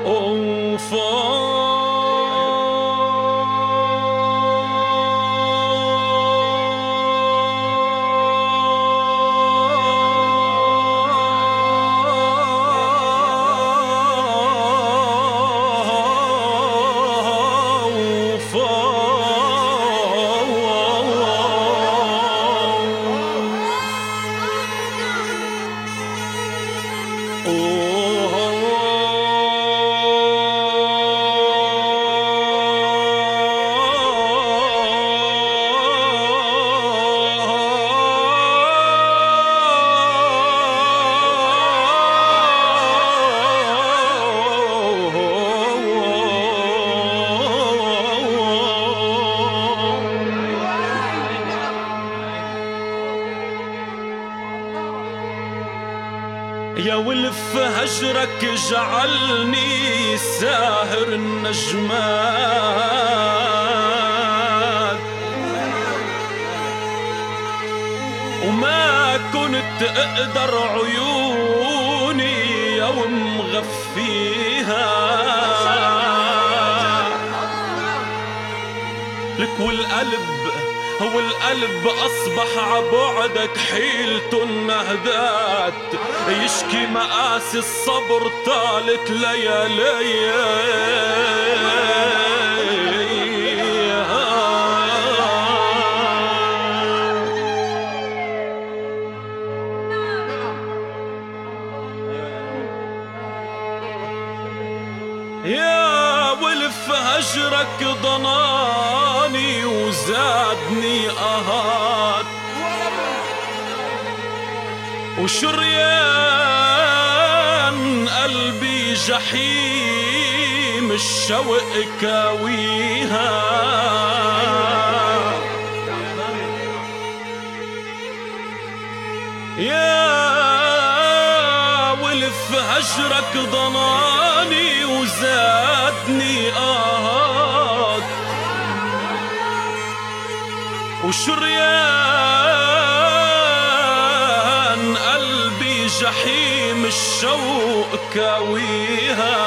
يا ولف هجرك جعلني ساهر النجمات، وما كنت اقدر عيوني يوم غفيها لك، والقلب أصبح عبعدك حيلته النهدات، يشكي مقاسي الصبر طالت ليالي. يا ولف هجرك ضناني وزادني قهات، وشريان قلبي جحيم الشوق كاويها. يا ولف هجرك ضناني وزادني قهات، وشريان قلبي جحيم الشوق كاويها.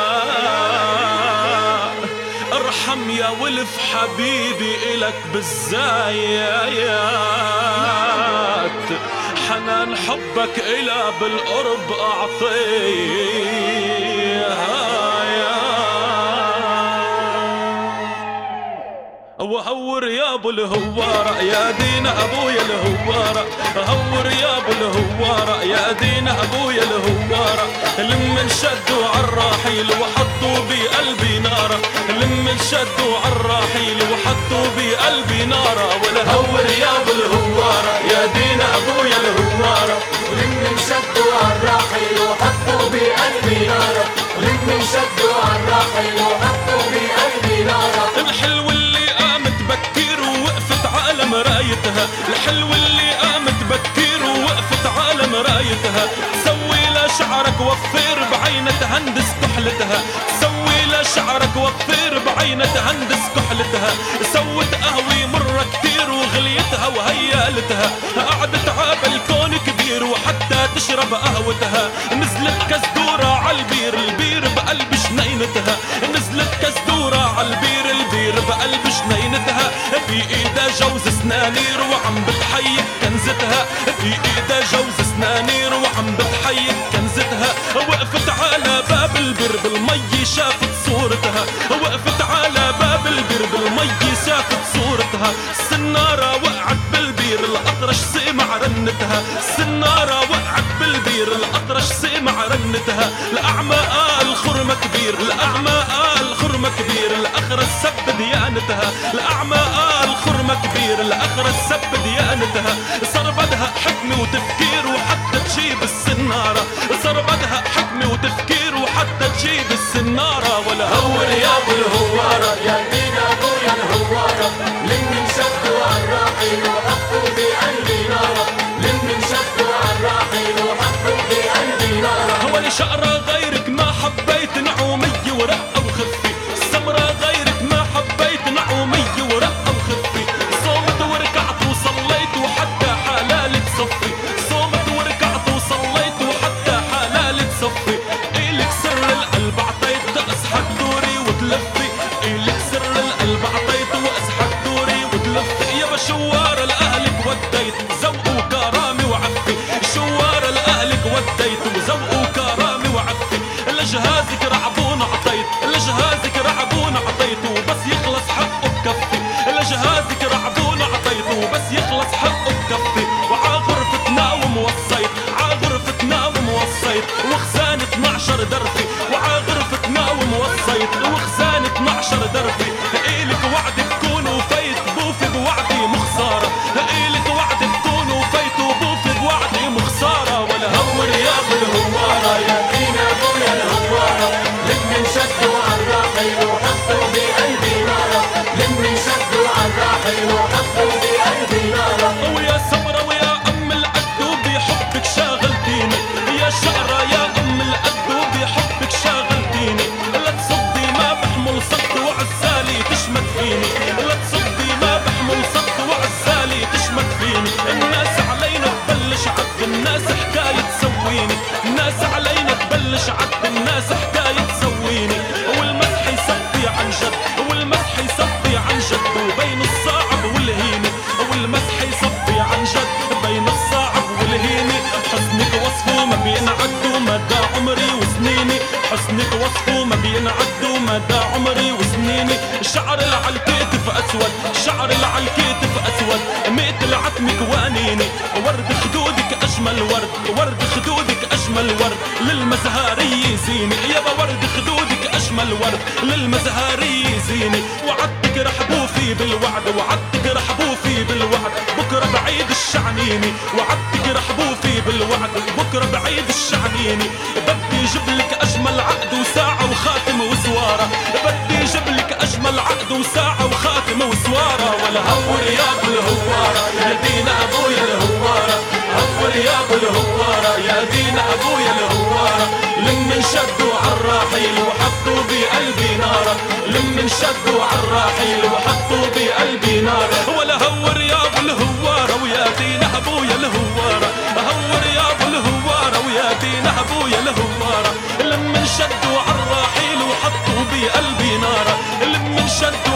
ارحم يا ولف حبيبي إلك بالزايات، حنان حبك إلى بالقرب أعطيها. وهور يا ابو الهوارة يا دين ابويا الهوارة، هور يا ابو الهوارة يا دين ابويا الهوارة. لم انشدوا عالراحيل وحطوا بقلبي نارة، لم انشدوا عالراحيل وحطوا بقلبي نارة. والهور يا ابو الهوارة يا دين ابويا الهوارة، لم انشدوا عالراحيل وحطوا بقلبي نارة، لم انشدوا عالراحيل وحطوا بقلبي نارة. الحلو بكير ووقفت على مرايتها، الحلو اللي قامت بكير ووقفت على مرايتها. سوي لشعرك وفير بعينة هندس كحلتها، سوي لشعرك وفير بعينة هندس كحلتها. سوت قهوي مرة كتير وغليتها وهيالتها، قعدت عابالكون كبير وحتى تشرب قهوتها. نزلت كزدورة عالبير، البير بقلب جنينتها، نزلت كزدورة عالبير، البير بقلب جنينتها. في ايدها جوز سنانير وعم بتحيك كنزتها، في ايدها جوز سنانير وعم بتحيك كنزتها. وقفت على باب البير بالمي شافت صورتها، وقفت على باب البير بالمي شافت صورتها. السنارة وقعت بالبير الأطرش سمع رنتها، السنارة وقعت بالبير الأطرش سمع رنتها. الأعمى قال خرمة كبير، الأعمى قال خرمة كبير، الأخرس سب ديانتها. الأعمى قال خرمة كبير، الأخرس سب ديانتها. صار بدها حكمة وتفكير وحتى تجيب السنارة، صار بدها حكمة وتفكير وحتى تجيب السنارة. ولا هور يا ابو الهوارة يا دين ابويا الهوارة، لم انشدوا عالراحيل وحطوا بقلبي نارة، لم انشدوا عالراحيل وحطوا بقلبي نارة. هو لشقرة غيرك ما حبيت نعومي ورقة وخفي، السمرة غيرك ما حبيت نعومي ورقة وخفي. صومت وركعت وصليت وحتى حلالي تصفي، صومت وركعت وصليت وحتى حلالي تصفي. إلك سر القلب عطيت أصحى لجهازك رعبون عطيت، لجهازك رعبون عطيت وبس يخلص حقه بكفي، لجهازك رعبون عطيت وبس يخلص حقه بكفي. وعغرفة ناوم وصيت، عغرفة ناوم وصيت وخزان 12 درفي، وعغرفة ناوم وصيت وخزان 12 درفي. إلك وعد بكون وفيت بوفي بوعدي مخسارة، إلك وعد بكون وفيت وبوفي بوعدي مخسارة. ولا هو رياض الهوارة يا دينا ابويا الهوارة، لمن شدوا عالراحل وحطوا بقلبي نارة، لمن شدوا عالراحل وحطوا بقلبي نارة. ويا سمرة ويا أم القد وبحبك شاغلتيني، يا شقرة يا أم القد وبحبك شاغلتيني. لا تصدي ما بحمل صد وعزالي تشمت فيني، لا تصدي ما بحمل صد وعزالي تشمت فيني. الناس علينا تبلش عد، الناس حكاية تسويني، الناس علينا تبلش عد، الناس حكاية تسويني. والمسح يصفي عن جد، والمسح يصفي عن جد وبين الصعب والهيني، والمسح يصفي عن جد بين الصعب والهيني. حسنك وصفه ما بينعد مدى عمري وسنيني، حسنك وصفه ما بينعد مدى عمري وسنيني. شعر العالكتف اسود، شعر العالكتف اسود مثل عتمك وانيني. ورد خدودك اجمل ورد، ورد خدودك اجمل ورد للمزهاري زيني. يابا ورد خدودك اجمل ورد للمزهاري زيني. وعدتك رحبوفي بالوعد، وعدتك رحبوفي بالوعد بكره بعيد الشعنيني، وعدتك رحبوفي بالوعد بكره بعيد الشعنيني. بدي جيب لك اجمل عقد وساعه وخاتم وسواره، بدي جيب لك اجمل عقد وساعه وخاتم وسواره. ولا هو رياض الهوارة يا دينا ابويا الهوارة، هو رياض الهوارة يا دينا ابويا الهوارة. لمن شدوا عالراحل وحطوا بقلبي نارة، لمن شدوا عالراحل وحطوا بقلبي نارة. ولا هو رياض الهوارة ويا دينا ابويا الهوارة، هو رياض الهوارة ويا دينا ابويا الهوارة. لمن شدوا عالراحل وحطوا بقلبي نارة، لمن شدوا